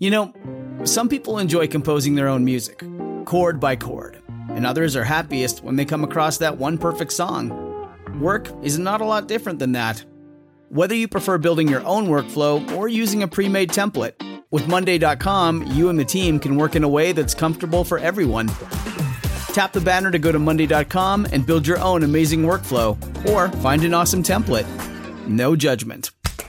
You know, some people enjoy composing their own music, chord by chord, and others are happiest when they come across that one perfect song. Work is not a lot different than that. Whether you prefer building your own workflow or using a pre-made template, with Monday.com, you and the team can work in a way that's comfortable for everyone. Tap the banner to go to Monday.com and build your own amazing workflow, or find an awesome template. No judgment.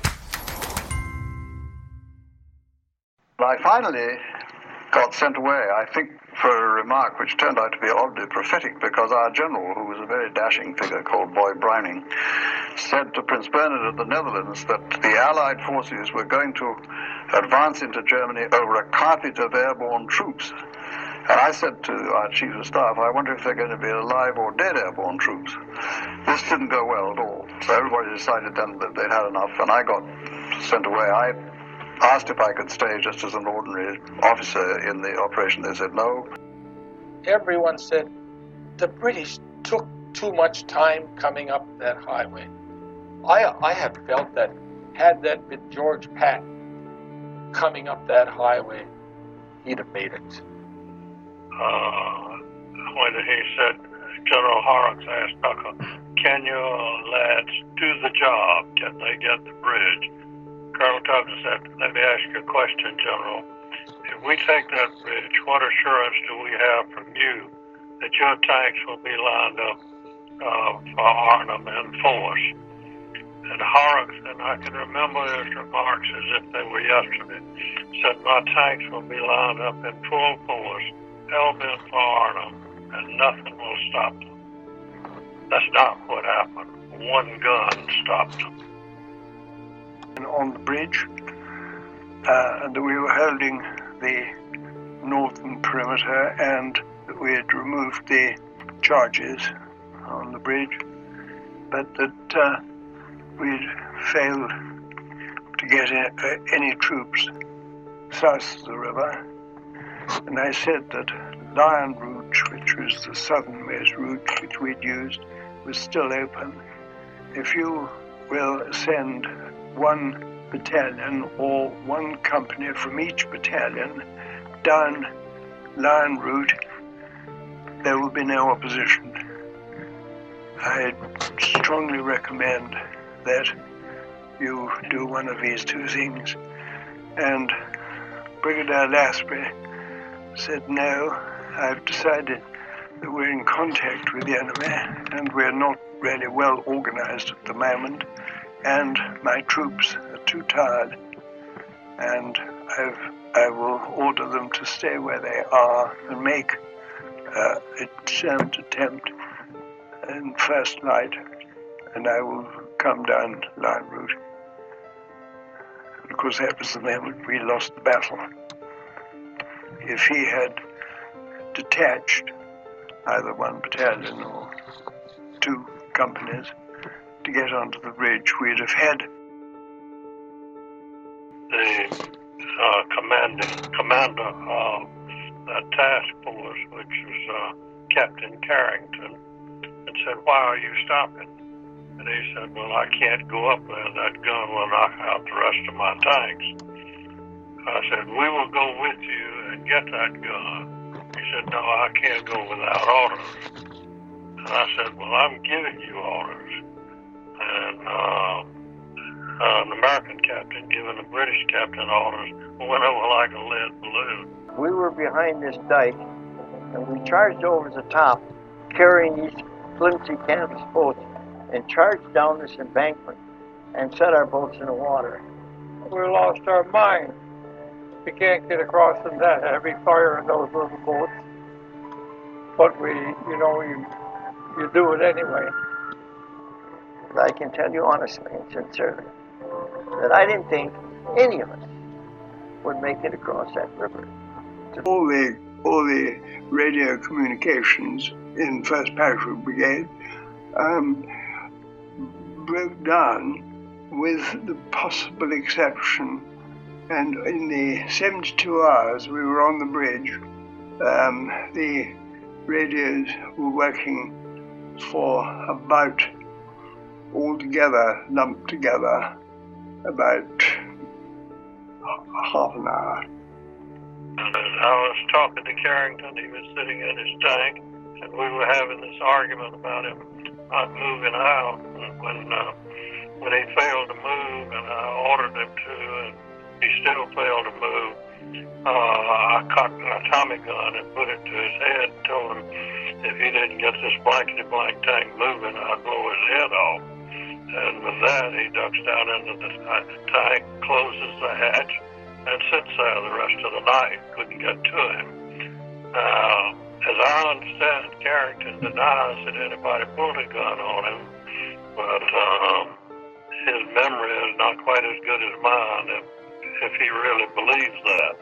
I finally got sent away, I think, for a remark which turned out to be oddly prophetic, because our general, who was a very dashing figure called Boy Browning, said to Prince Bernhard of the Netherlands that the Allied forces were going to advance into Germany over a carpet of airborne troops. And I said to our chief of staff, I wonder if they're going to be alive or dead airborne troops. This didn't go well at all. So everybody decided then that they'd had enough, and I got sent away. I asked if I could stay just as an ordinary officer in the operation. They said no. Everyone said the British took too much time coming up that highway. I have felt that had that been George Patton coming up that highway, he'd have made it. When he said, General Horrocks asked Tucker, can your lads do the job? Can they get the bridge? Colonel Tucker said, let me ask you a question, General. If we take that bridge, what assurance do we have from you that your tanks will be lined up for Arnhem and force? And Horrocks, and I can remember his remarks as if they were yesterday, said, my tanks will be lined up in full force, hell-bent for Arnhem, and nothing will stop them. That's not what happened. One gun stopped them. On the bridge, and we were holding the northern perimeter, and we had removed the charges on the bridge, but that we'd failed to get any troops south of the river. And I said that Lion Route, which was the southernmost route which we'd used, was still open. If you will send one battalion or one company from each battalion down Lion Route, there will be no opposition. I strongly recommend that you do one of these two things. And Brigadier Lasprey said, no, I've decided that we're in contact with the enemy and we're not really well organized at the moment, and my troops are too tired, and I will order them to stay where they are and make a sound attempt in first light, and I will come down Line Route. And of course, that was the moment we lost the battle. If he had detached either one battalion or two companies to get onto the bridge, we'd have had the commander of that task force, which was Captain Carrington, and said, why are you stopping? And he said, well, I can't go up there. That gun will knock out the rest of my tanks. I said, we will go with you and get that gun. He said, no, I can't go without orders. And I said, well, I'm giving you orders. And an American captain giving a British captain orders went over like a lead balloon. We were behind this dike, and we charged over the top, carrying these flimsy canvas boats, and charged down this embankment and set our boats in the water. We lost our mind. We can't get across in that heavy fire in those little boats. But you do it anyway. I can tell you honestly and sincerely that I didn't think any of us would make it across that river. All the radio communications in 1st Parachute Brigade broke down, with the possible exception, and in the 72 hours we were on the bridge, the radios were working for about, altogether, lumped together, about half an hour. I was talking to Carrington. He was sitting in his tank, and we were having this argument about him not moving out. When he failed to move, and I ordered him to, and he still failed to move, I cocked my Tommy gun and put it to his head and told him if he didn't get this blankety-blank tank moving, I'd blow his head off. And with that, he ducks down into the tank, closes the hatch, and sits there the rest of the night. Couldn't get to him. As I understand, Carrington denies that anybody pulled a gun on him, but his memory is not quite as good as mine if he really believes that.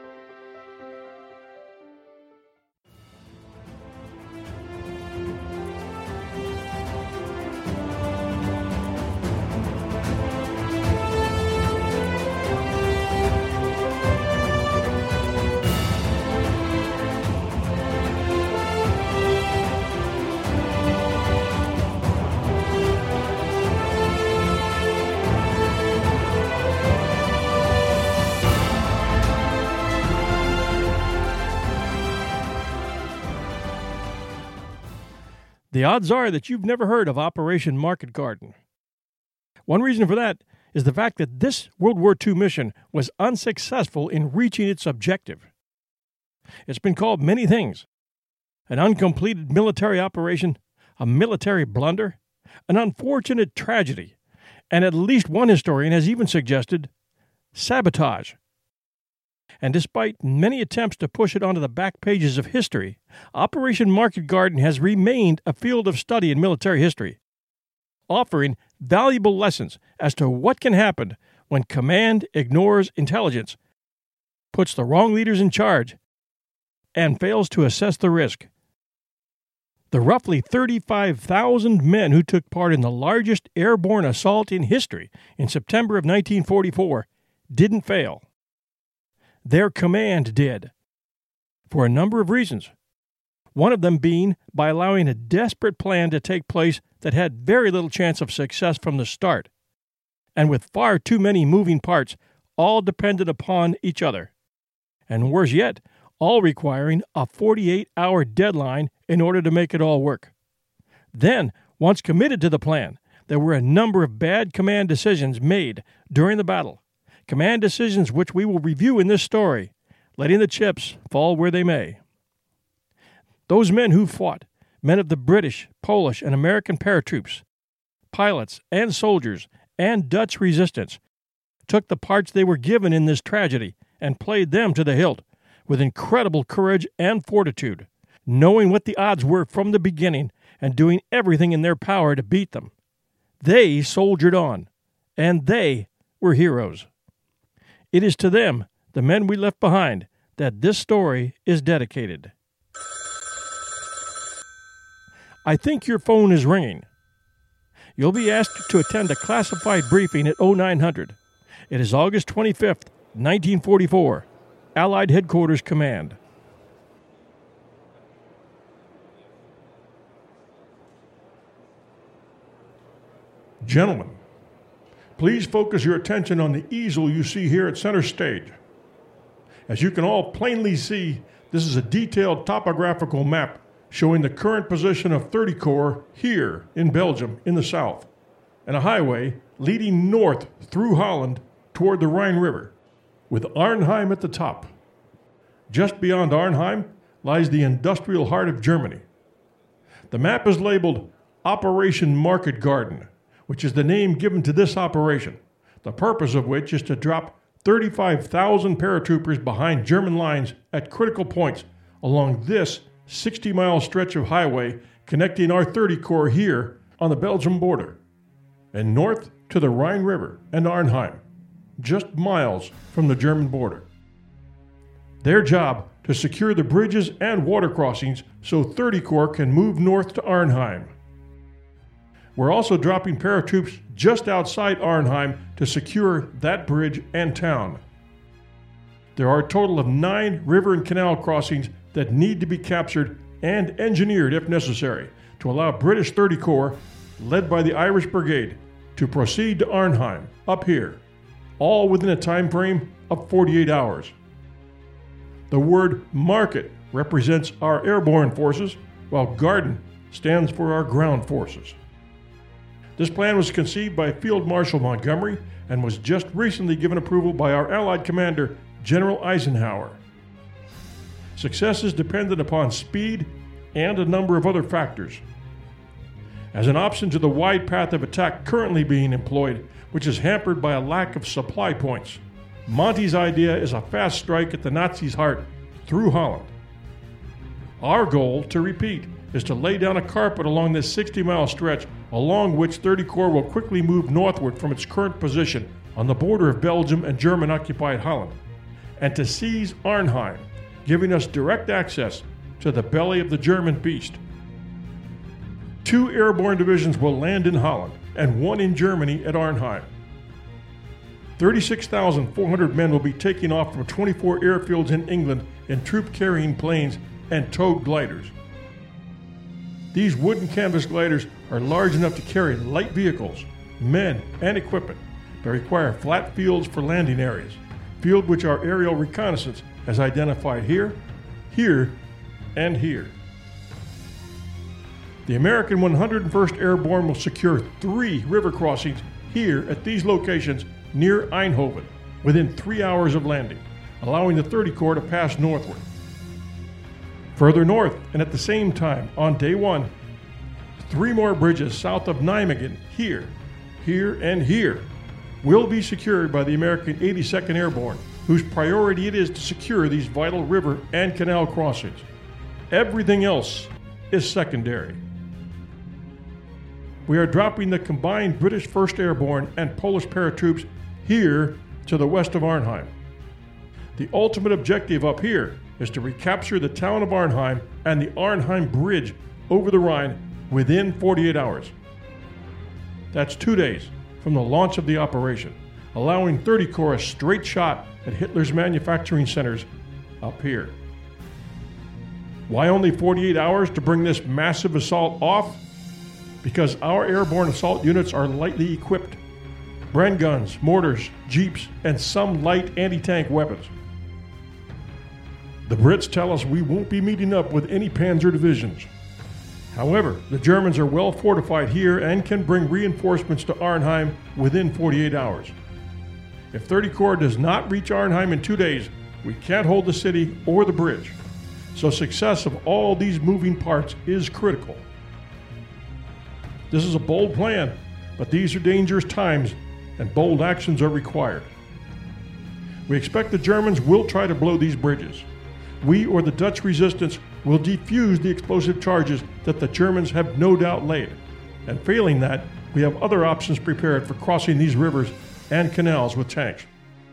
The odds are that you've never heard of Operation Market Garden. One reason for that is the fact that this World War II mission was unsuccessful in reaching its objective. It's been called many things: an uncompleted military operation, a military blunder, an unfortunate tragedy, and at least one historian has even suggested sabotage. And despite many attempts to push it onto the back pages of history, Operation Market Garden has remained a field of study in military history, offering valuable lessons as to what can happen when command ignores intelligence, puts the wrong leaders in charge, and fails to assess the risk. The roughly 35,000 men who took part in the largest airborne assault in history in September of 1944 didn't fail. Their command did, for a number of reasons. One of them being by allowing a desperate plan to take place that had very little chance of success from the start, and with far too many moving parts, all dependent upon each other, and worse yet, all requiring a 48-hour deadline in order to make it all work. Then, once committed to the plan, there were a number of bad command decisions made during the battle, command decisions which we will review in this story, letting the chips fall where they may. Those men who fought, men of the British, Polish, and American paratroops, pilots and soldiers, and Dutch resistance, took the parts they were given in this tragedy and played them to the hilt with incredible courage and fortitude, knowing what the odds were from the beginning and doing everything in their power to beat them. They soldiered on, and they were heroes. It is to them, the men we left behind, that this story is dedicated. I think your phone is ringing. You'll be asked to attend a classified briefing at 0900. It is August 25th, 1944. Allied Headquarters Command. Gentlemen, please focus your attention on the easel you see here at center stage. As you can all plainly see, this is a detailed topographical map showing the current position of 30 Corps here in Belgium in the south, and a highway leading north through Holland toward the Rhine River, with Arnhem at the top. Just beyond Arnhem lies the industrial heart of Germany. The map is labeled Operation Market Garden, which is the name given to this operation, the purpose of which is to drop 35,000 paratroopers behind German lines at critical points along this 60-mile stretch of highway connecting our 30 Corps here on the Belgium border, and north to the Rhine River and Arnhem, just miles from the German border. Their job to secure the bridges and water crossings so 30 Corps can move north to Arnhem. We're also dropping paratroops just outside Arnhem to secure that bridge and town. There are a total of 9 river and canal crossings that need to be captured and engineered if necessary to allow British 30 Corps, led by the Irish Brigade, to proceed to Arnhem, up here, all within a time frame of 48 hours. The word market represents our airborne forces, while garden stands for our ground forces. This plan was conceived by Field Marshal Montgomery and was just recently given approval by our Allied commander, General Eisenhower. Success is dependent upon speed and a number of other factors. As an option to the wide path of attack currently being employed, which is hampered by a lack of supply points, Monty's idea is a fast strike at the Nazis' heart through Holland. Our goal, to repeat, is to lay down a carpet along this 60-mile stretch, along which 30 Corps will quickly move northward from its current position on the border of Belgium and German-occupied Holland, and to seize Arnhem, giving us direct access to the belly of the German beast. 2 airborne divisions will land in Holland and 1 in Germany at Arnhem. 36,400 men will be taking off from 24 airfields in England in troop-carrying planes and towed gliders. These wooden canvas gliders are large enough to carry light vehicles, men, and equipment, but require flat fields for landing areas, field which our aerial reconnaissance has identified here, here, and here. The American 101st Airborne will secure 3 river crossings here at these locations near Eindhoven within 3 hours of landing, allowing the 30 Corps to pass northward. Further north, and at the same time, on day 1, 3 more bridges south of Nijmegen, here, and here, will be secured by the American 82nd Airborne, whose priority it is to secure these vital river and canal crossings. Everything else is secondary. We are dropping the combined British 1st Airborne and Polish paratroops here to the west of Arnhem. The ultimate objective up here is to recapture the town of Arnhem and the Arnhem Bridge over the Rhine within 48 hours. That's 2 days from the launch of the operation, allowing 30 Corps a straight shot at Hitler's manufacturing centers up here. Why only 48 hours to bring this massive assault off? Because our airborne assault units are lightly equipped. Bren guns, mortars, jeeps, and some light anti-tank weapons. The Brits tell us we won't be meeting up with any Panzer divisions. However, the Germans are well fortified here and can bring reinforcements to Arnhem within 48 hours. If 30 Corps does not reach Arnhem in 2 days, we can't hold the city or the bridge. So success of all these moving parts is critical. This is a bold plan, but these are dangerous times and bold actions are required. We expect the Germans will try to blow these bridges. We or the Dutch resistance will defuse the explosive charges that the Germans have no doubt laid. And failing that, we have other options prepared for crossing these rivers and canals with tanks.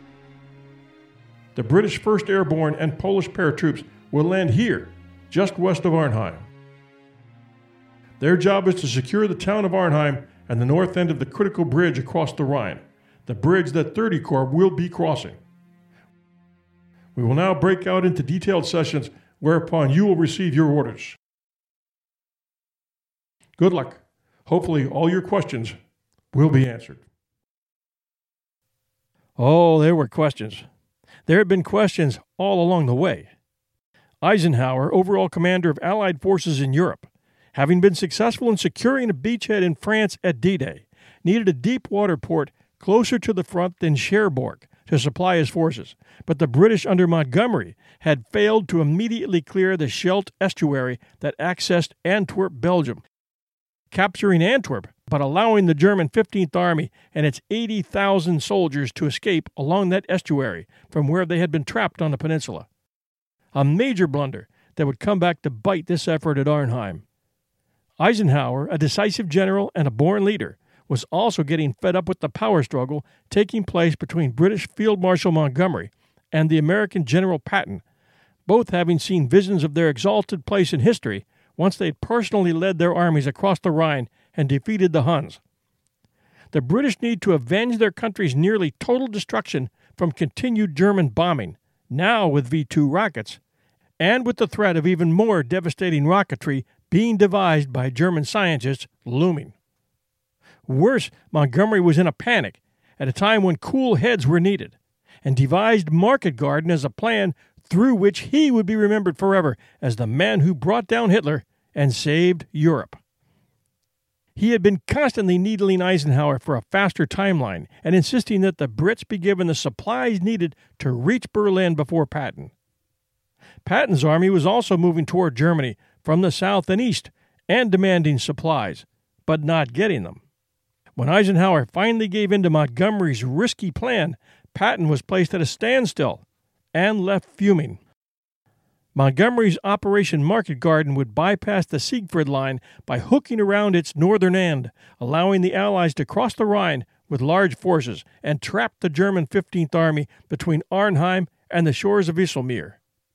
The British 1st Airborne and Polish paratroops will land here, just west of Arnhem. Their job is to secure the town of Arnhem and the north end of the critical bridge across the Rhine, the bridge that 30 Corps will be crossing. We will now break out into detailed sessions whereupon you will receive your orders. Good luck. Hopefully all your questions will be answered. Oh, there were questions. There had been questions all along the way. Eisenhower, overall commander of Allied forces in Europe, having been successful in securing a beachhead in France at D-Day, needed a deep water port closer to the front than Cherbourg to supply his forces, but the British under Montgomery had failed to immediately clear the Scheldt estuary that accessed Antwerp, Belgium, capturing Antwerp but allowing the German 15th Army and its 80,000 soldiers to escape along that estuary from where they had been trapped on the peninsula. A major blunder that would come back to bite this effort at Arnhem. Eisenhower, a decisive general and a born leader, was also getting fed up with the power struggle taking place between British Field Marshal Montgomery and the American General Patton, both having seen visions of their exalted place in history once they had personally led their armies across the Rhine and defeated the Huns. The British need to avenge their country's nearly total destruction from continued German bombing, now with V-2 rockets, and with the threat of even more devastating rocketry being devised by German scientists looming. Worse, Montgomery was in a panic at a time when cool heads were needed, and devised Market Garden as a plan through which he would be remembered forever as the man who brought down Hitler and saved Europe. He had been constantly needling Eisenhower for a faster timeline and insisting that the Brits be given the supplies needed to reach Berlin before Patton. Patton's army was also moving toward Germany from the south and east and demanding supplies, but not getting them. When Eisenhower finally gave in to Montgomery's risky plan, Patton was placed at a standstill and left fuming. Montgomery's Operation Market Garden would bypass the Siegfried Line by hooking around its northern end, allowing the Allies to cross the Rhine with large forces and trap the German 15th Army between Arnhem and the shores of Wisselmeer.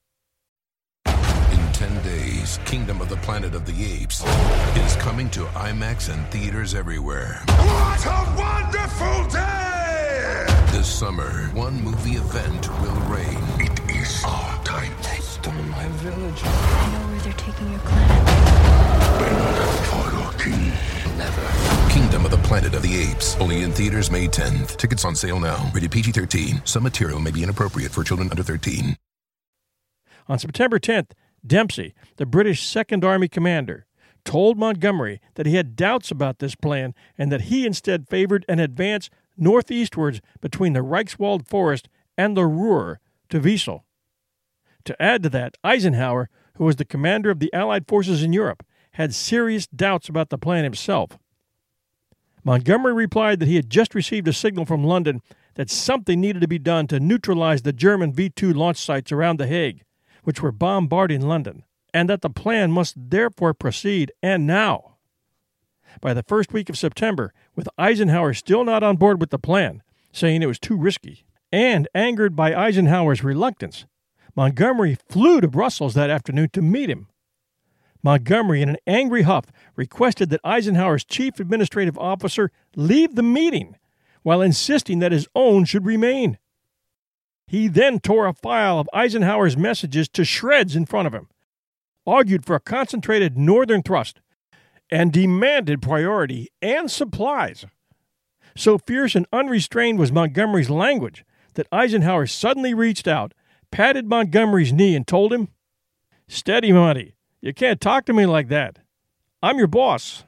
In 10 days, Kingdom of the Planet of the Apes is coming to IMAX and theaters everywhere. What a wonderful day! This summer, one movie event will reign. It is our time. They stole my village. I know where they're taking your clan. Bend for your king. Never. Kingdom of the Planet of the Apes. Only in theaters May 10th. Tickets on sale now. Rated PG-13. Some material may be inappropriate for children under 13. On September 10th, Dempsey, the British Second Army commander, told Montgomery that he had doubts about this plan and that he instead favored an advance northeastwards between the Reichswald Forest and the Ruhr to Wesel. To add to that, Eisenhower, who was the commander of the Allied forces in Europe, had serious doubts about the plan himself. Montgomery replied that he had just received a signal from London that something needed to be done to neutralize the German V-2 launch sites around The Hague, which were bombarding London, and that the plan must therefore proceed, and now. By the first week of September, with Eisenhower still not on board with the plan, saying it was too risky, and angered by Eisenhower's reluctance, Montgomery flew to Brussels that afternoon to meet him. Montgomery, in an angry huff, requested that Eisenhower's chief administrative officer leave the meeting, while insisting that his own should remain. He then tore a file of Eisenhower's messages to shreds in front of him, argued for a concentrated northern thrust, and demanded priority and supplies. So fierce and unrestrained was Montgomery's language that Eisenhower suddenly reached out, patted Montgomery's knee, and told him, "Steady, Monty. You can't talk to me like that. I'm your boss."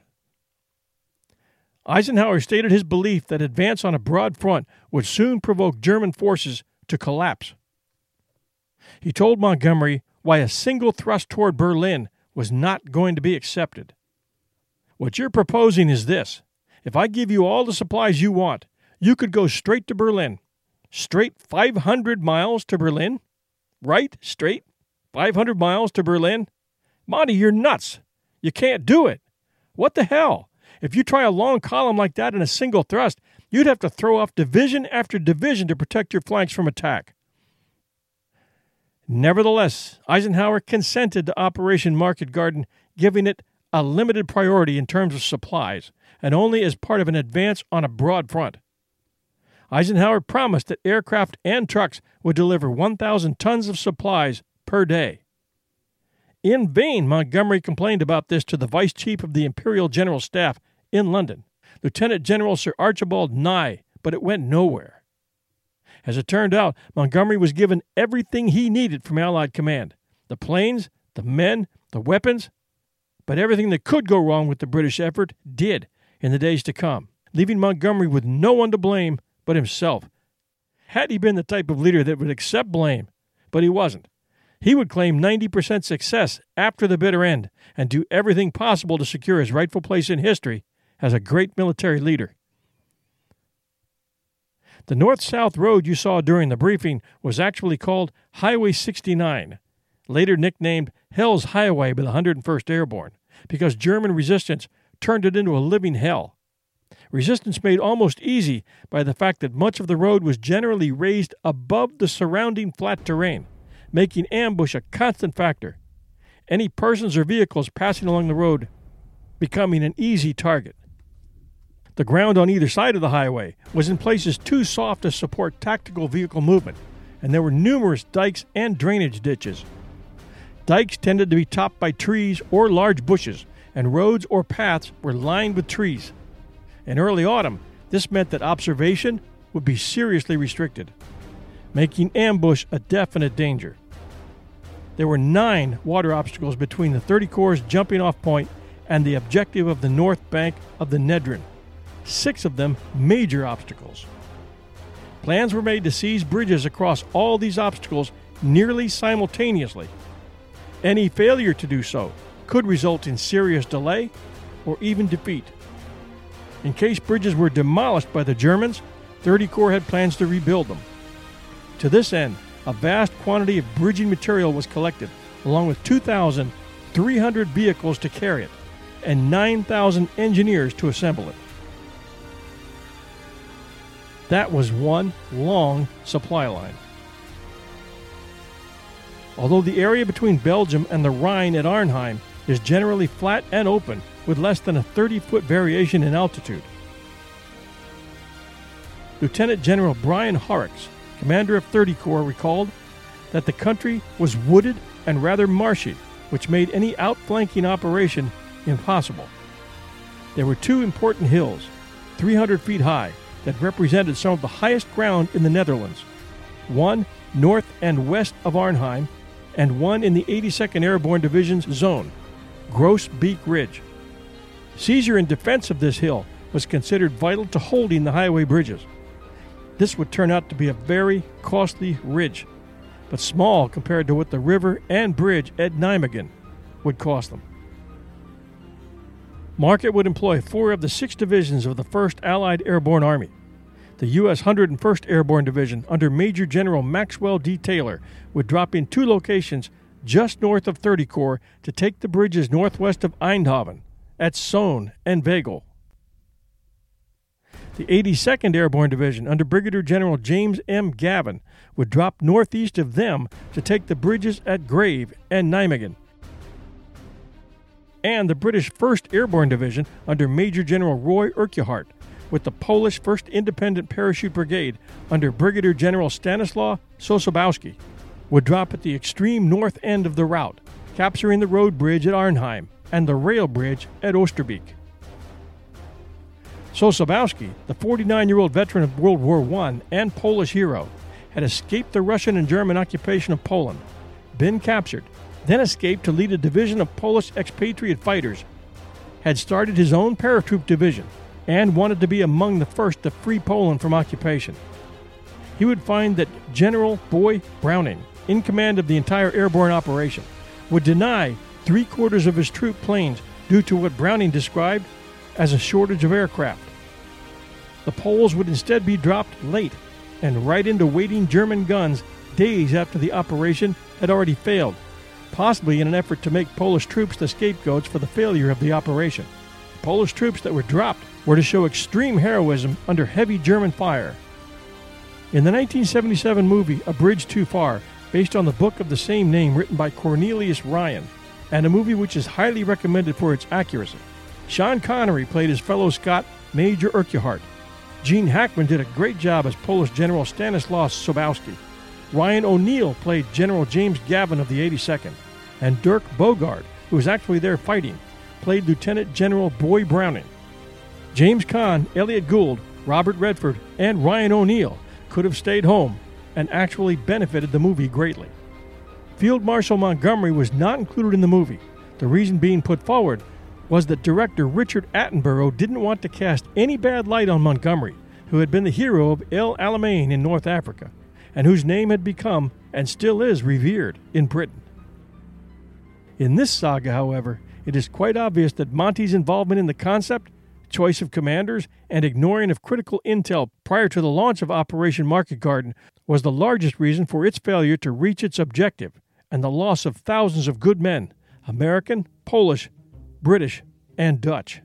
Eisenhower stated his belief that advance on a broad front would soon provoke German forces to collapse. He told Montgomery why a single thrust toward Berlin was not going to be accepted. "What you're proposing is this. If I give you all the supplies you want, you could go straight to Berlin. Straight 500 miles to Berlin? Right? Straight 500 miles to Berlin? Monty, you're nuts. You can't do it. What the hell? If you try a long column like that in a single thrust, you'd have to throw off division after division to protect your flanks from attack." Nevertheless, Eisenhower consented to Operation Market Garden, giving it a limited priority in terms of supplies, and only as part of an advance on a broad front. Eisenhower promised that aircraft and trucks would deliver 1,000 tons of supplies per day. In vain, Montgomery complained about this to the Vice Chief of the Imperial General Staff in London, Lieutenant General Sir Archibald Nye, but it went nowhere. As it turned out, Montgomery was given everything he needed from Allied command: the planes, the men, the weapons, but everything that could go wrong with the British effort did in the days to come, leaving Montgomery with no one to blame but himself. Had he been the type of leader that would accept blame, but he wasn't, he would claim 90% success after the bitter end and do everything possible to secure his rightful place in history as a great military leader. The north-south road you saw during the briefing was actually called Highway 69, later nicknamed Hell's Highway by the 101st Airborne, because German resistance turned it into a living hell. Resistance made almost easy by the fact that much of the road was generally raised above the surrounding flat terrain, making ambush a constant factor. Any persons or vehicles passing along the road becoming an easy target. The ground on either side of the highway was in places too soft to support tactical vehicle movement, and there were numerous dikes and drainage ditches. Dikes tended to be topped by trees or large bushes, and roads or paths were lined with trees. In early autumn, this meant that observation would be seriously restricted. making ambush a definite danger. There were 9 water obstacles between the 30 Corps' jumping-off point and the objective of the north bank of the Nedrin, 6 of them major obstacles. Plans were made to seize bridges across all these obstacles nearly simultaneously. Any failure to do so could result in serious delay or even defeat. In case bridges were demolished by the Germans, 30 Corps had plans to rebuild them. To this end, a vast quantity of bridging material was collected, along with 2,300 vehicles to carry it and 9,000 engineers to assemble it. That was one long supply line. Although the area between Belgium and the Rhine at Arnhem is generally flat and open, with less than a 30-foot variation in altitude. Lieutenant General Brian Horrocks, commander of 30 Corps, recalled that the country was wooded and rather marshy, which made any outflanking operation impossible. There were 2 important hills, 300 feet high, that represented some of the highest ground in the Netherlands, one north and west of Arnhem, and one in the 82nd Airborne Division's zone, Gross Beek Ridge. Seizure and defense of this hill was considered vital to holding the highway bridges. This would turn out to be a very costly ridge, but small compared to what the river and bridge at Nijmegen would cost them. Market would employ 4 of the 6 divisions of the 1st Allied Airborne Army. The U.S. 101st Airborne Division, under Major General Maxwell D. Taylor, would drop in 2 locations just north of 30 Corps to take the bridges northwest of Eindhoven, at Soon and Vegel. The 82nd Airborne Division, under Brigadier General James M. Gavin, would drop northeast of them to take the bridges at Grave and Nijmegen. And the British 1st Airborne Division, under Major General Roy Urquhart, with the Polish 1st Independent Parachute Brigade, under Brigadier General Stanislaw Sosabowski, would drop at the extreme north end of the route, capturing the road bridge at Arnhem and the rail bridge at Oosterbeek. Sosabowski, the 49-year-old veteran of World War I and Polish hero, had escaped the Russian and German occupation of Poland, been captured, then escaped to lead a division of Polish expatriate fighters, had started his own paratroop division, and wanted to be among the first to free Poland from occupation. He would find that General Boy Browning, in command of the entire airborne operation, would deny 3/4 of his troop planes due to what Browning described as a shortage of aircraft. The Poles would instead be dropped late and right into waiting German guns days after the operation had already failed, possibly in an effort to make Polish troops the scapegoats for the failure of the operation. The Polish troops that were dropped were to show extreme heroism under heavy German fire. In the 1977 movie A Bridge Too Far, based on the book of the same name written by Cornelius Ryan, and a movie which is highly recommended for its accuracy, Sean Connery played his fellow Scot, Major Urquhart. Gene Hackman did a great job as Polish General Stanislaw Sobowski. Ryan O'Neal played General James Gavin of the 82nd. And Dirk Bogarde, who was actually there fighting, played Lieutenant General Boy Browning. James Caan, Elliot Gould, Robert Redford, and Ryan O'Neal could have stayed home and actually benefited the movie greatly. Field Marshal Montgomery was not included in the movie. The reason being put forward was that director Richard Attenborough didn't want to cast any bad light on Montgomery, who had been the hero of El Alamein in North Africa, and whose name had become, and still is, revered in Britain. In this saga, however, it is quite obvious that Monty's involvement in the concept, choice of commanders, and ignoring of critical intel prior to the launch of Operation Market Garden was the largest reason for its failure to reach its objective and the loss of thousands of good men, American, Polish, British, and Dutch.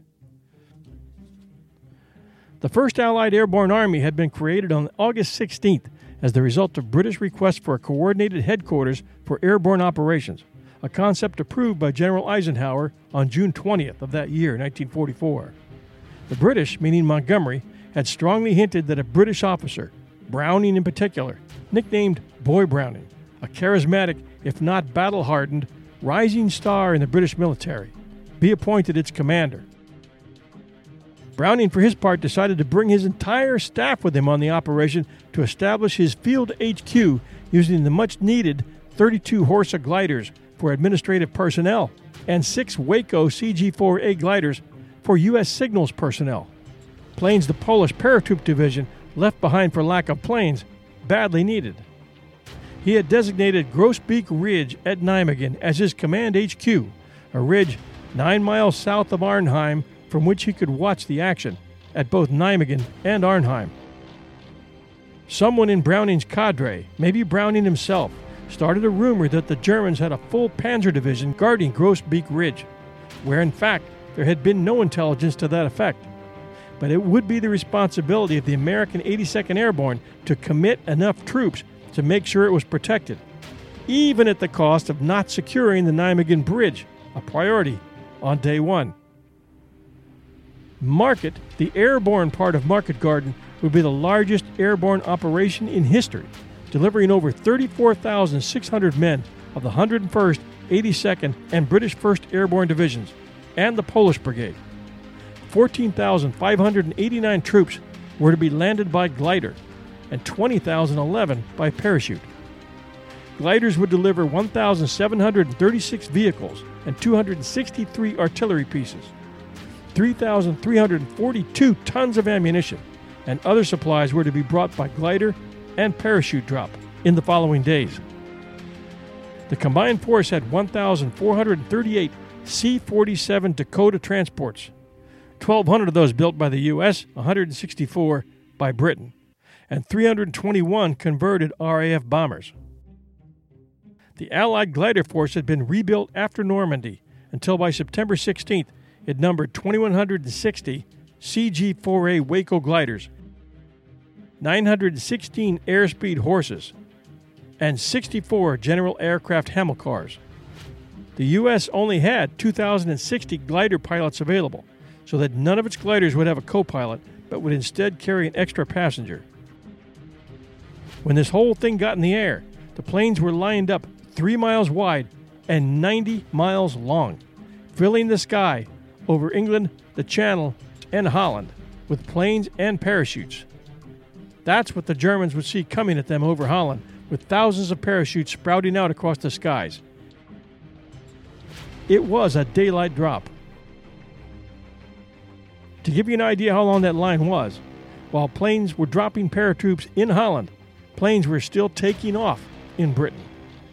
The 1st Allied Airborne Army had been created on August 16th as the result of British request for a coordinated headquarters for airborne operations, a concept approved by General Eisenhower on June 20th of that year, 1944. The British, meaning Montgomery, had strongly hinted that a British officer, Browning in particular, nicknamed Boy Browning, a charismatic, if not battle-hardened, rising star in the British military, be appointed its commander. Browning, for his part, decided to bring his entire staff with him on the operation to establish his field HQ using the much-needed 32 Horsa gliders for administrative personnel and 6 Waco CG-4A gliders for U.S. signals personnel. Planes the Polish Paratroop Division, left behind for lack of planes, badly needed. He had designated Groesbeek Ridge at Nijmegen as his command HQ, a ridge 9 miles south of Arnhem from which he could watch the action at both Nijmegen and Arnhem. Someone in Browning's cadre, maybe Browning himself, started a rumor that the Germans had a full panzer division guarding Groesbeek Ridge, where in fact there had been no intelligence to that effect. But it would be the responsibility of the American 82nd Airborne to commit enough troops to make sure it was protected, even at the cost of not securing the Nijmegen Bridge, a priority on day one. Market, the airborne part of Market Garden, would be the largest airborne operation in history, delivering over 34,600 men of the 101st, 82nd, and British 1st Airborne Divisions, and the Polish Brigade. 14,589 troops were to be landed by glider, and 20,011 by parachute. Gliders would deliver 1,736 vehicles and 263 artillery pieces, 3,342 tons of ammunition, and other supplies were to be brought by glider and parachute drop in the following days. The combined force had 1,438 C-47 Dakota transports, 1,200 of those built by the U.S., 164 by Britain, and 321 converted RAF bombers. The Allied glider force had been rebuilt after Normandy until by September 16th it numbered 2,160 CG-4A Waco gliders, 916 airspeed horses, and 64 General Aircraft Hamilcars. The U.S. only had 2,060 glider pilots available, so that none of its gliders would have a co-pilot, but would instead carry an extra passenger. When this whole thing got in the air, the planes were lined up 3 miles wide and 90 miles long, filling the sky over England, the Channel, and Holland with planes and parachutes. That's what the Germans would see coming at them over Holland, with thousands of parachutes sprouting out across the skies. It was a daylight drop. To give you an idea how long that line was, while planes were dropping paratroops in Holland, planes were still taking off in Britain.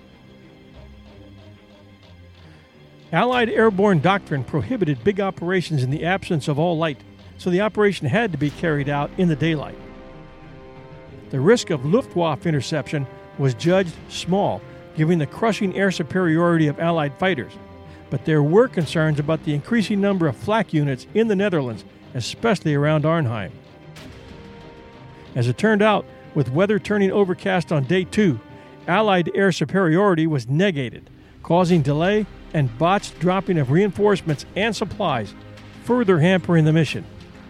Allied airborne doctrine prohibited big operations in the absence of all light, so the operation had to be carried out in the daylight. The risk of Luftwaffe interception was judged small, given the crushing air superiority of Allied fighters, but there were concerns about the increasing number of flak units in the Netherlands, especially around Arnhem. As it turned out, with weather turning overcast on day 2, Allied air superiority was negated, causing delay and botched dropping of reinforcements and supplies, further hampering the mission.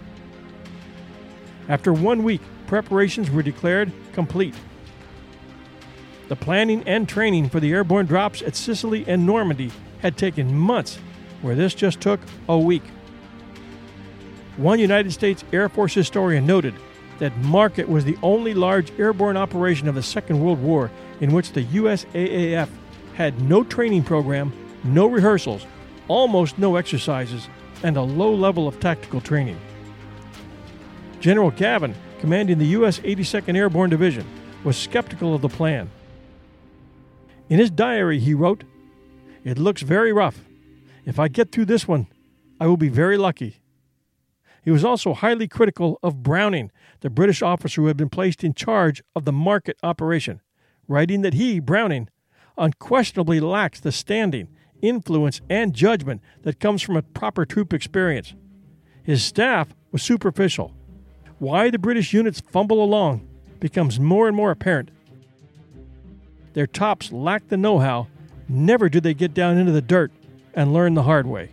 After 1 week, preparations were declared complete. The planning and training for the airborne drops at Sicily and Normandy had taken months, where this just took a week. One United States Air Force historian noted that Market was the only large airborne operation of the Second World War in which the USAAF had no training program, no rehearsals, almost no exercises, and a low level of tactical training. General Gavin, commanding the U.S. 82nd Airborne Division, was skeptical of the plan. In his diary, he wrote, "It looks very rough. If I get through this one, I will be very lucky." He was also highly critical of Browning, the British officer who had been placed in charge of the Market operation, writing that he, Browning, unquestionably lacks the standing, influence, and judgment that comes from a proper troop experience. His staff was superficial. Why the British units fumble along becomes more and more apparent. Their tops lacked the know-how. Never did they get down into the dirt and learn the hard way.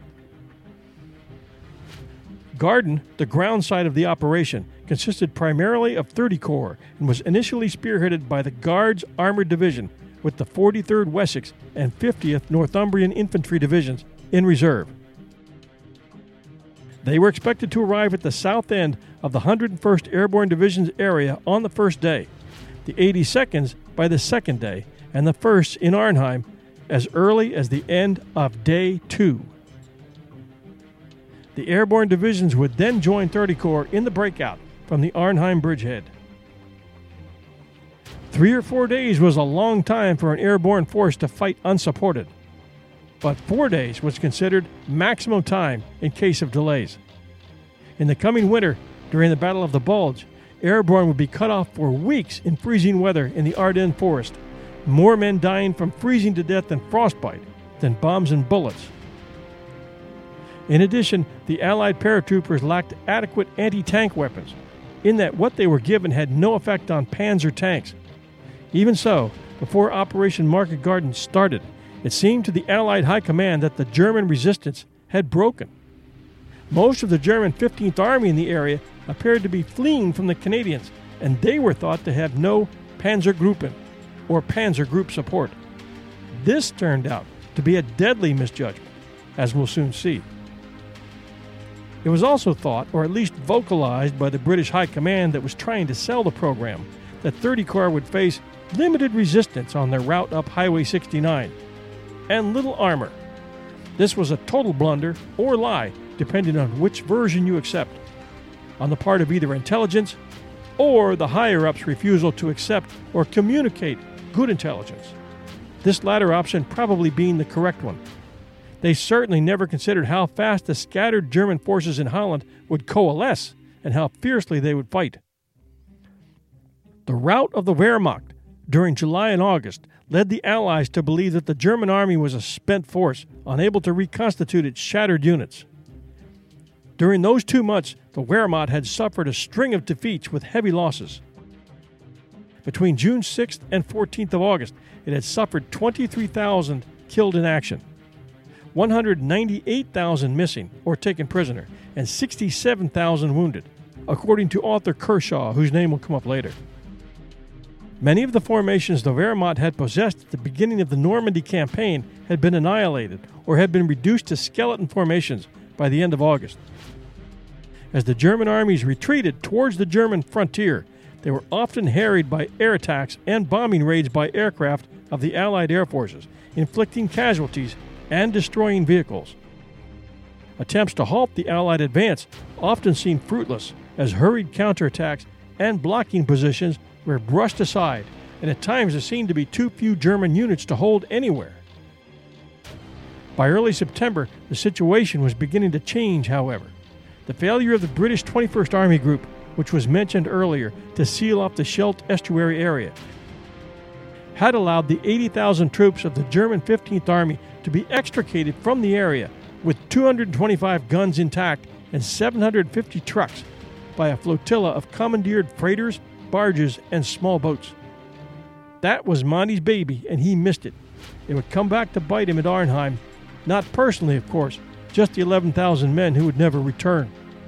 Garden, the ground side of the operation, consisted primarily of 30 Corps and was initially spearheaded by the Guards Armored Division with the 43rd Wessex and 50th Northumbrian Infantry Divisions in reserve. They were expected to arrive at the south end of the 101st Airborne Division's area on the first day, the 82nd by the second day, and the 1st in Arnhem as early as the end of Day 2. The airborne divisions would then join 30 Corps in the breakout from the Arnhem bridgehead. 3 or 4 days was a long time for an airborne force to fight unsupported, but 4 days was considered maximum time in case of delays. In the coming winter, during the Battle of the Bulge, airborne would be cut off for weeks in freezing weather in the Ardennes forest, more men dying from freezing to death than frostbite than bombs and bullets. In addition, the Allied paratroopers lacked adequate anti-tank weapons, in that what they were given had no effect on Panzer tanks. Even so, before Operation Market Garden started, it seemed to the Allied High Command that the German resistance had broken. Most of the German 15th Army in the area appeared to be fleeing from the Canadians, and they were thought to have no Panzergruppen, or Panzer Group support. This turned out to be a deadly misjudgment, as we'll soon see. It was also thought, or at least vocalized by the British High Command that was trying to sell the program, that 30 Corps would face limited resistance on their route up Highway 69, and little armor. This was a total blunder or lie, depending on which version you accept, on the part of either intelligence or the higher-ups' refusal to accept or communicate good intelligence. This latter option probably being the correct one. They certainly never considered how fast the scattered German forces in Holland would coalesce and how fiercely they would fight. The rout of the Wehrmacht during July and August led the Allies to believe that the German army was a spent force, unable to reconstitute its shattered units. During those 2 months, the Wehrmacht had suffered a string of defeats with heavy losses. Between June 6th and 14th of August, it had suffered 23,000 killed in action, 198,000 missing or taken prisoner, and 67,000 wounded, according to author Kershaw, whose name will come up later. Many of the formations the Wehrmacht had possessed at the beginning of the Normandy campaign had been annihilated or had been reduced to skeleton formations by the end of August. As the German armies retreated towards the German frontier, they were often harried by air attacks and bombing raids by aircraft of the Allied air forces, inflicting casualties and destroying vehicles. Attempts to halt the Allied advance often seemed fruitless, as hurried counterattacks and blocking positions were brushed aside, and at times there seemed to be too few German units to hold anywhere. By early September, the situation was beginning to change, however. The failure of the British 21st Army Group, which was mentioned earlier, to seal off the Scheldt estuary area, had allowed the 80,000 troops of the German 15th Army to be extricated from the area with 225 guns intact and 750 trucks by a flotilla of commandeered freighters, barges, and small boats. That was Monty's baby, and he missed it. It would come back to bite him at Arnhem, not personally, of course, just the 11,000 men who would never return.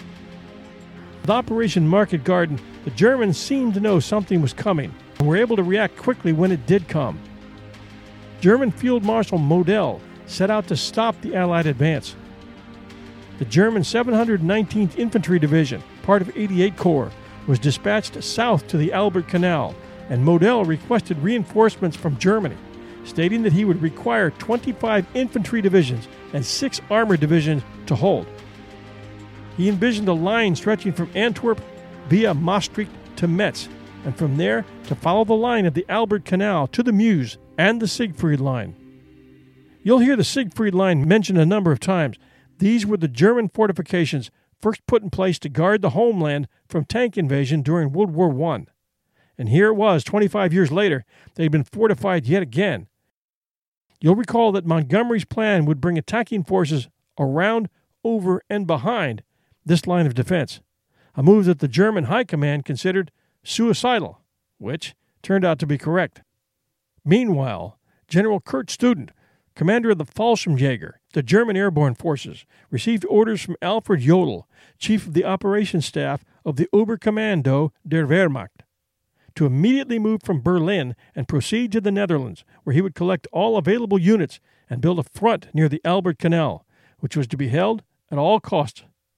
With Operation Market Garden, the Germans seemed to know something was coming and were able to react quickly when it did come. German Field Marshal Model set out to stop the Allied advance. The German 719th Infantry Division, part of 88 Corps, was dispatched south to the Albert Canal, and Model requested reinforcements from Germany, stating that he would require 25 infantry divisions and 6 armored divisions to hold. He envisioned a line stretching from Antwerp via Maastricht to Metz, and from there to follow the line of the Albert Canal to the Meuse and the Siegfried Line. You'll hear the Siegfried Line mentioned a number of times. These were the German fortifications first put in place to guard the homeland from tank invasion during World War I. And here it was, 25 years later, they'd been fortified yet again. You'll recall that Montgomery's plan would bring attacking forces around, over, and behind this line of defense, a move that the German High Command considered suicidal, which turned out to be correct. Meanwhile, General Kurt Student, commander of the Fallschirmjäger, the German airborne forces, received orders from Alfred Jodl, chief of the operations staff of the Oberkommando der Wehrmacht, to immediately move from Berlin and proceed to the Netherlands, where he would collect all available units and build a front near the Albert Canal, which was to be held at all costs.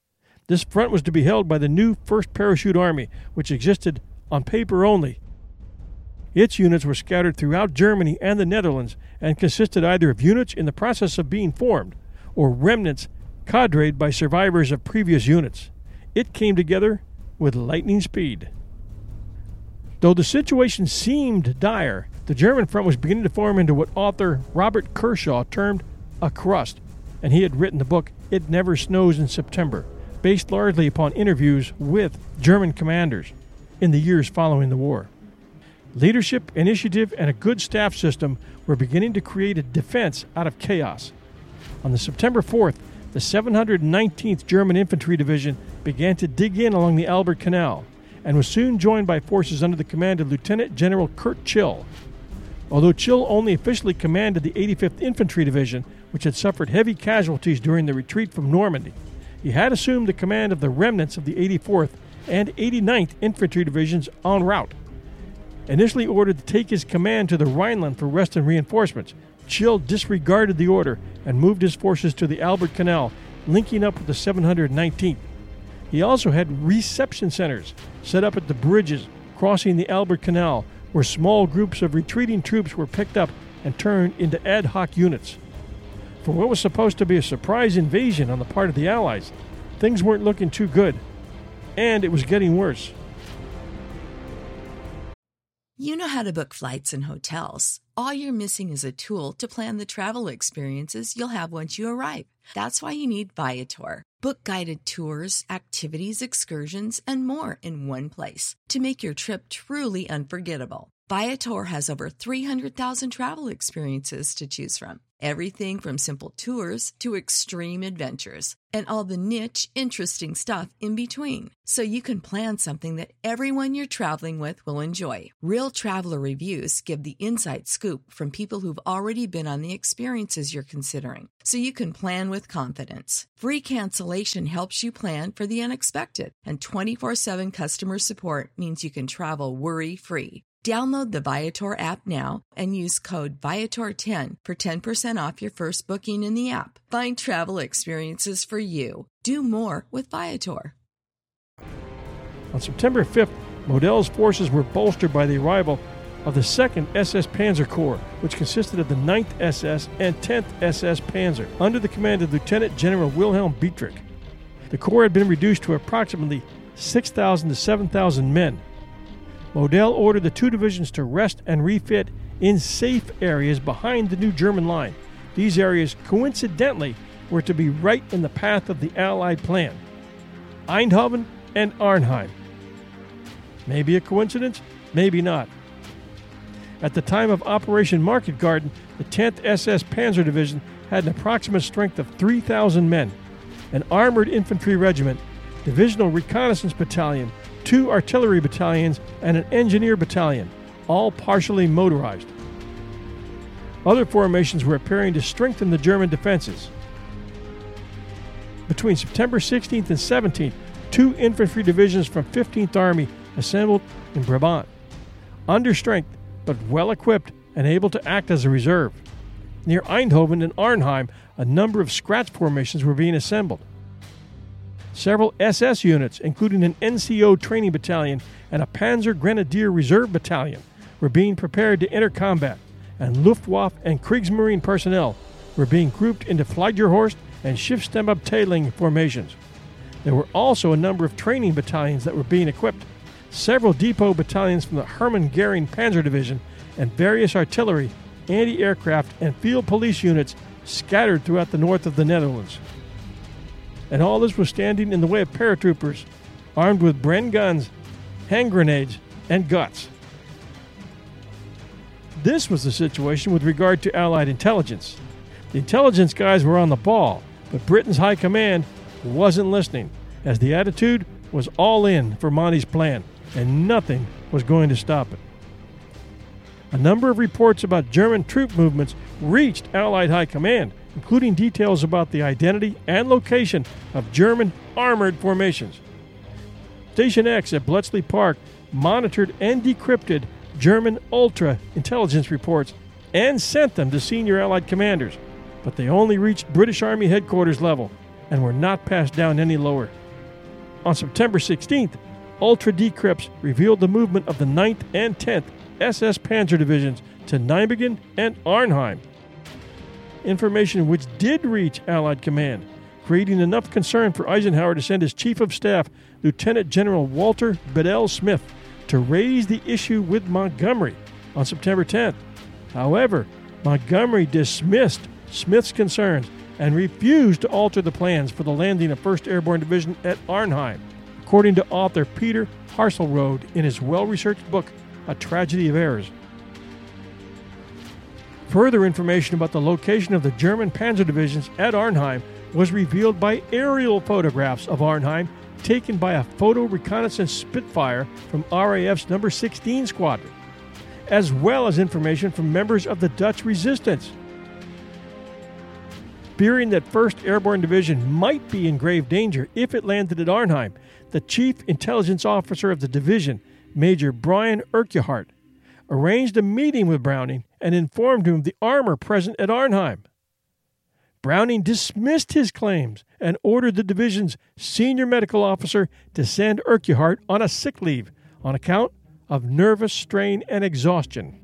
This front was to be held by the new 1st Parachute Army, which existed on paper only. Its units were scattered throughout Germany and the Netherlands and consisted either of units in the process of being formed or remnants cadreed by survivors of previous units. It came together with lightning speed. Though the situation seemed dire, the German front was beginning to form into what author Robert Kershaw termed a crust, and he had written the book It Never Snows in September, based largely upon interviews with German commanders in the years following the war. Leadership, initiative, and a good staff system were beginning to create a defense out of chaos. On the September 4th, the 719th German Infantry Division began to dig in along the Albert Canal and was soon joined by forces under the command of Lieutenant General Kurt Chill. Although Chill only officially commanded the 85th Infantry Division, which had suffered heavy casualties during the retreat from Normandy, he had assumed the command of the remnants of the 84th and 89th Infantry Divisions en route. Initially ordered to take his command to the Rhineland for rest and reinforcements, Chill disregarded the order and moved his forces to the Albert Canal, linking up with the 719th. He also had reception centers set up at the bridges crossing the Albert Canal, where small groups of retreating troops were picked up and turned into ad hoc units. For what was supposed to be a surprise invasion on the part of the Allies, things weren't looking too good, and it was getting worse. You know how to book flights and hotels. All you're missing is a tool to plan the travel experiences you'll have once you arrive. That's why you need Viator. Book guided tours, activities, excursions, and more in one place to make your trip truly unforgettable. Viator has over 300,000 travel experiences to choose from. Everything from simple tours to extreme adventures and all the niche, interesting stuff in between. So you can plan something that everyone you're traveling with will enjoy. Real traveler reviews give the inside scoop from people who've already been on the experiences you're considering. So you can plan with confidence. Free cancellation helps you plan for the unexpected. And 24/7 customer support means you can travel worry-free. Download the Viator app now and use code Viator10 for 10% off your first booking in the app. Find travel experiences for you. Do more with Viator. On September 5th, Model's forces were bolstered by the arrival of the 2nd SS Panzer Corps, which consisted of the 9th SS and 10th SS Panzer, under the command of Lieutenant General Wilhelm Beitrich. The Corps had been reduced to approximately 6,000 to 7,000 men. Model ordered the two divisions to rest and refit in safe areas behind the new German line. These areas, coincidentally, were to be right in the path of the Allied plan: Eindhoven and Arnhem. Maybe a coincidence, maybe not. At the time of Operation Market Garden, the 10th SS Panzer Division had an approximate strength of 3,000 men, an armored infantry regiment, divisional reconnaissance battalion, 2 artillery battalions, and an engineer battalion, all partially motorized. Other formations were appearing to strengthen the German defenses. Between September 16th and 17th, 2 infantry divisions from 15th Army assembled in Brabant, under strength but well equipped and able to act as a reserve. Near Eindhoven and Arnhem, a number of scratch formations were being assembled. Several SS units, including an NCO training battalion and a Panzer Grenadier Reserve battalion, were being prepared to enter combat, and Luftwaffe and Kriegsmarine personnel were being grouped into Fliegerhorst and Schiffsstammabteilung formations. There were also a number of training battalions that were being equipped, several depot battalions from the Hermann Goering Panzer Division, and various artillery, anti-aircraft, and field police units scattered throughout the north of the Netherlands. And all this was standing in the way of paratroopers, armed with Bren guns, hand grenades, and guts. This was the situation with regard to Allied intelligence. The intelligence guys were on the ball, but Britain's high command wasn't listening, as the attitude was all in for Monty's plan, and nothing was going to stop it. A number of reports about German troop movements reached Allied high command, including details about the identity and location of German armored formations. Station X at Bletchley Park monitored and decrypted German ultra-intelligence reports and sent them to senior Allied commanders, but they only reached British Army headquarters level and were not passed down any lower. On September 16th, Ultra Decrypts revealed the movement of the 9th and 10th SS Panzer Divisions to Nijmegen and Arnhem. Information which did reach Allied command, creating enough concern for Eisenhower to send his Chief of Staff, Lieutenant General Walter Bedell Smith, to raise the issue with Montgomery on September 10th. However, Montgomery dismissed Smith's concerns and refused to alter the plans for the landing of 1st Airborne Division at Arnhem, according to author Peter Harselrode in his well-researched book, A Tragedy of Errors. Further information about the location of the German panzer divisions at Arnhem was revealed by aerial photographs of Arnhem taken by a photo reconnaissance Spitfire from RAF's No. 16 Squadron, as well as information from members of the Dutch resistance. Fearing that 1st Airborne Division might be in grave danger if it landed at Arnhem, the Chief Intelligence Officer of the division, Major Brian Urquhart, arranged a meeting with Browning and informed him of the armor present at Arnhem. Browning dismissed his claims and ordered the division's senior medical officer to send Urquhart on a sick leave on account of nervous strain and exhaustion.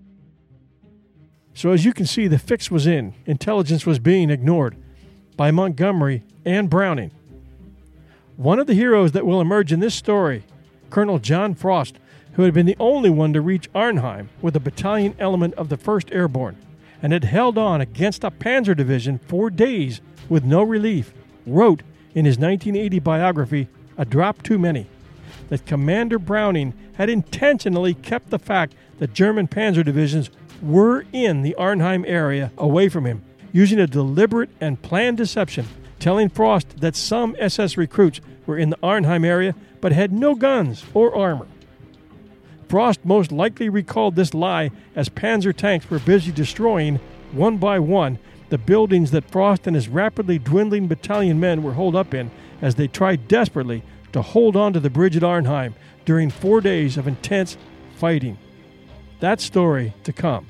So as you can see, the fix was in. Intelligence was being ignored by Montgomery and Browning. One of the heroes that will emerge in this story, Colonel John Frost, who had been the only one to reach Arnhem with a battalion element of the 1st Airborne and had held on against a panzer division for days with no relief, wrote in his 1980 biography, A Drop Too Many, that Commander Browning had intentionally kept the fact that German panzer divisions were in the Arnhem area away from him, using a deliberate and planned deception, telling Frost that some SS recruits were in the Arnhem area but had no guns or armor. Frost most likely recalled this lie as panzer tanks were busy destroying, one by one, the buildings that Frost and his rapidly dwindling battalion men were holed up in as they tried desperately to hold on to the bridge at Arnhem during 4 days of intense fighting. That story to come.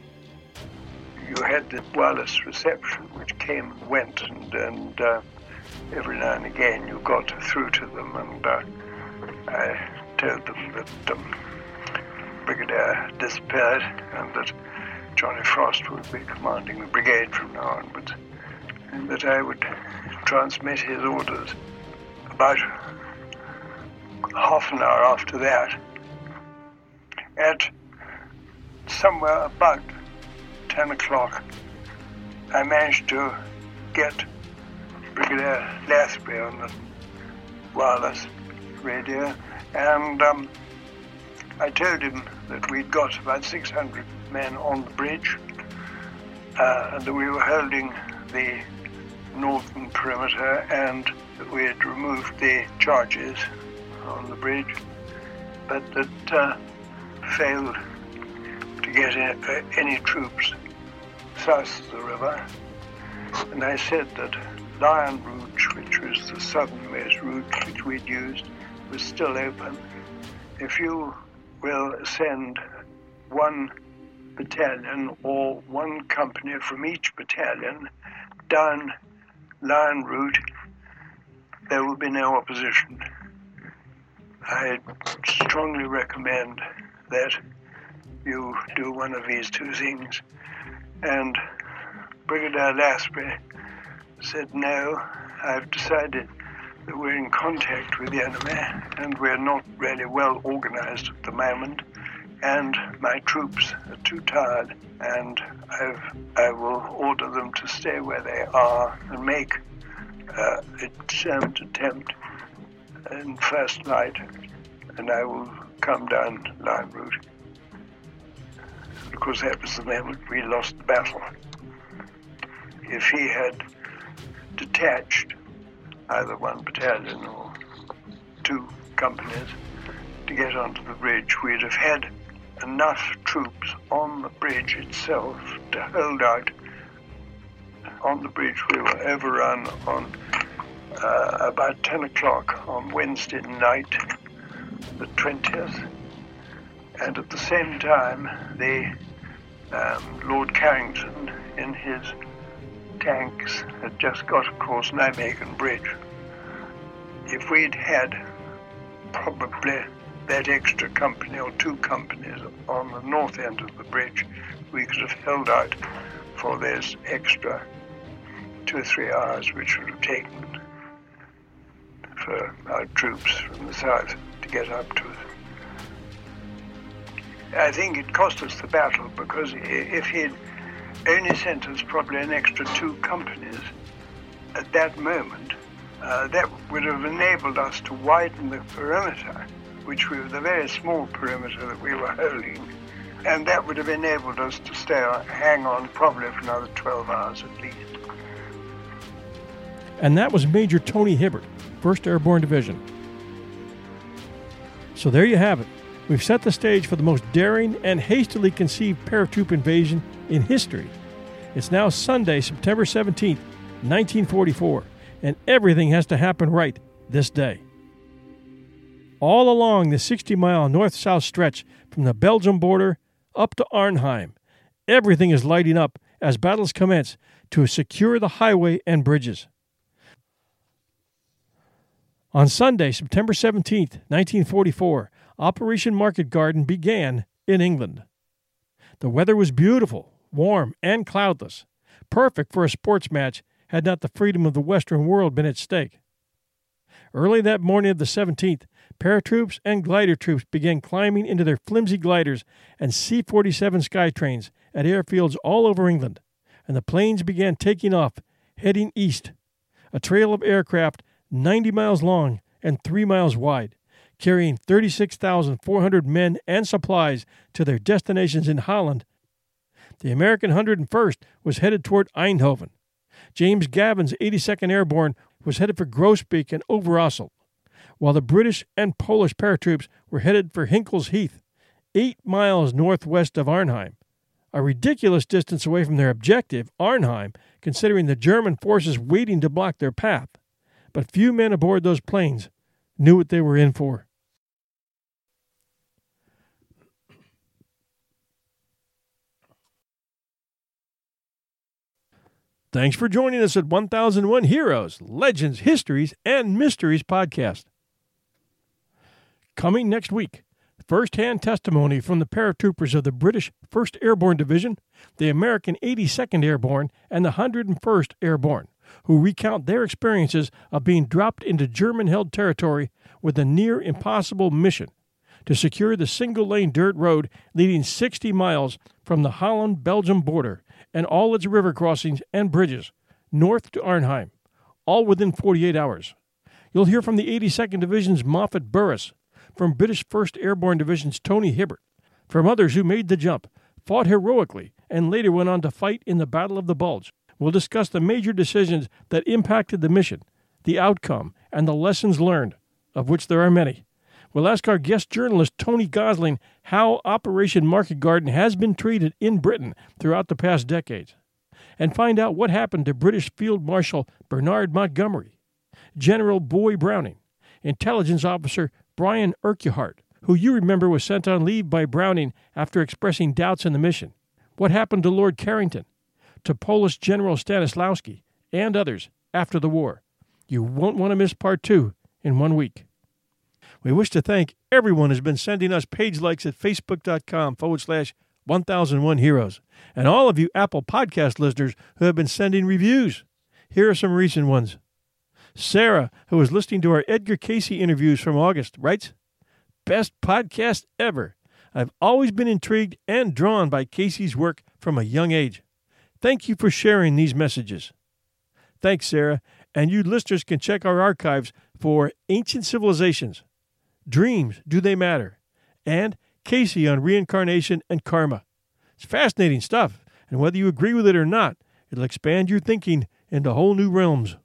You had the wireless reception which came and went, and every now and again you got through to them, and I told them that Brigadier disappeared and that Johnny Frost would be commanding the brigade from now onwards, and that I would transmit his orders. About half an hour after that, at somewhere about 10 o'clock, I managed to get Brigadier Lathbury on the wireless radio, and I told him that we'd got about 600 men on the bridge, and that we were holding the northern perimeter, and that we had removed the charges on the bridge, but that failed to get any troops south of the river. And I said that Lion Rouge, which was the southernmost route which we'd used, was still open. If you will send one battalion or one company from each battalion down Lion Route, there will be no opposition. I strongly recommend that you do one of these two things. And Brigadier Lathbury said, no, I've decided that we're in contact with the enemy and we're not really well organized at the moment, and my troops are too tired, and I will order them to stay where they are and make a determined attempt in first light, and I will come down Lion Route. Because that was the moment we lost the battle. If he had detached either one battalion or two companies to get onto the bridge, we'd have had enough troops on the bridge itself to hold out. On the bridge we were overrun on about 10 o'clock on Wednesday night, the 20th, and at the same time the Lord Carrington in his tanks had just got across Nijmegen Bridge. If we'd had probably that extra company or two companies on the north end of the bridge, we could have held out for those extra 2 or 3 hours, which would have taken for our troops from the south to get up to it. I think it cost us the battle, because if he'd only sent us probably an extra 2 companies at that moment, that would have enabled us to widen the perimeter, which was the very small perimeter that we were holding, and that would have enabled us to hang on probably for another 12 hours at least. And that was Major Tony Hibbert, 1st Airborne Division. So there you have it. We've set the stage for the most daring and hastily conceived paratroop invasion in history. It's now Sunday, September 17th, 1944, and everything has to happen right this day. All along the 60-mile north-south stretch from the Belgium border up to Arnhem, everything is lighting up as battles commence to secure the highway and bridges. On Sunday, September 17th, 1944, Operation Market Garden began in England. The weather was beautiful, warm, and cloudless, perfect for a sports match had not the freedom of the Western world been at stake. Early that morning of the 17th, paratroops and glider troops began climbing into their flimsy gliders and C-47 Skytrains at airfields all over England, and the planes began taking off, heading east, a trail of aircraft 90 miles long and 3 miles wide, carrying 36,400 men and supplies to their destinations in Holland. The American 101st was headed toward Eindhoven. James Gavin's 82nd Airborne was headed for Grosbeek and Overijssel, while the British and Polish paratroops were headed for Hinkle's Heath, 8 miles northwest of Arnhem, a ridiculous distance away from their objective, Arnhem, considering the German forces waiting to block their path. But few men aboard those planes knew what they were in for. Thanks for joining us at 1001 Heroes, Legends, Histories, and Mysteries podcast. Coming next week, first-hand testimony from the paratroopers of the British 1st Airborne Division, the American 82nd Airborne, and the 101st Airborne, who recount their experiences of being dropped into German-held territory with a near-impossible mission to secure the single-lane dirt road leading 60 miles from the Holland-Belgium border and all its river crossings and bridges north to Arnhem, all within 48 hours. You'll hear from the 82nd Division's Moffat Burris, from British 1st Airborne Division's Tony Hibbert, from others who made the jump, fought heroically, and later went on to fight in the Battle of the Bulge. We'll discuss the major decisions that impacted the mission, the outcome, and the lessons learned, of which there are many. We'll ask our guest journalist Tony Gosling how Operation Market Garden has been treated in Britain throughout the past decades, and find out what happened to British Field Marshal Bernard Montgomery, General Boy Browning, Intelligence Officer Brian Urquhart, who you remember was sent on leave by Browning after expressing doubts in the mission, what happened to Lord Carrington, to Polish General Stanislawski, and others after the war. You won't want to miss part 2 in 1 week. We wish to thank everyone who's been sending us page likes at facebook.com/1001 Heroes, and all of you Apple Podcast listeners who have been sending reviews. Here are some recent ones. Sarah, who was listening to our Edgar Casey interviews from August, writes, "Best podcast ever. I've always been intrigued and drawn by Casey's work from a young age. Thank you for sharing these messages." Thanks, Sarah, and you listeners can check our archives for Ancient Civilizations, Dreams, Do They Matter? And Casey on Reincarnation and Karma. It's fascinating stuff, and whether you agree with it or not, it'll expand your thinking into whole new realms.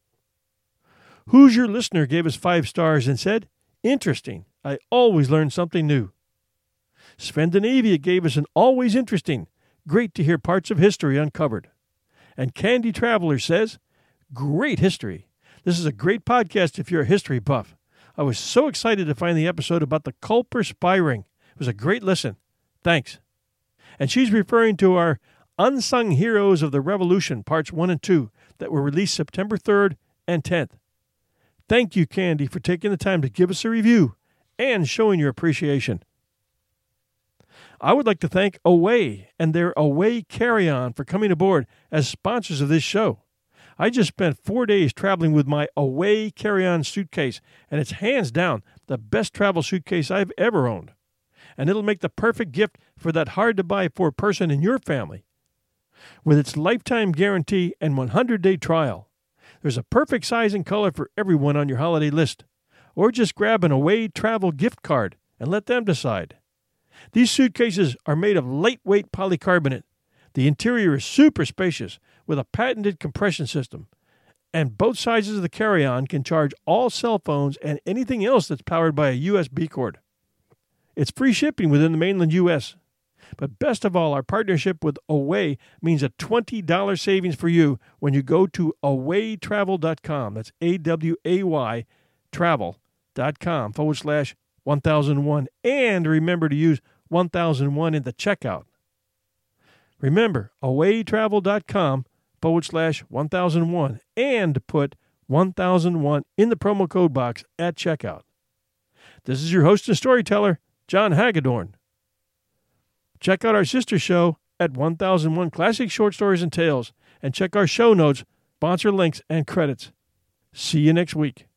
Who's Your Listener gave us 5 stars and said, "Interesting. I always learn something new." Scandinavia gave us an always interesting. Great to hear parts of history uncovered. And Candy Traveler says, "Great history. This is a great podcast if you're a history buff. I was so excited to find the episode about the Culper spy ring. It was a great listen. Thanks." And she's referring to our Unsung Heroes of the Revolution, parts 1 and 2, that were released September 3rd and 10th. Thank you, Candy, for taking the time to give us a review and showing your appreciation. I would like to thank Away and their Away Carry-On for coming aboard as sponsors of this show. I just spent 4 days traveling with my Away Carry-On suitcase, and it's hands down the best travel suitcase I've ever owned. And it'll make the perfect gift for that hard-to-buy-for person in your family. With its lifetime guarantee and 100-day trial, there's a perfect size and color for everyone on your holiday list. Or just grab an Away travel gift card and let them decide. These suitcases are made of lightweight polycarbonate. The interior is super spacious with a patented compression system. And both sizes of the carry-on can charge all cell phones and anything else that's powered by a USB cord. It's free shipping within the mainland U.S. But best of all, our partnership with Away means a $20 savings for you when you go to awaytravel.com. That's AWAY travel.com/1001. And remember to use 1001 in the checkout. Remember, awaytravel.com/1001 and put 1001 in the promo code box at checkout. This is your host and storyteller, John Hagedorn. Check out our sister show at 1001 Classic Short Stories and Tales, and check our show notes, sponsor links, and credits. See you next week.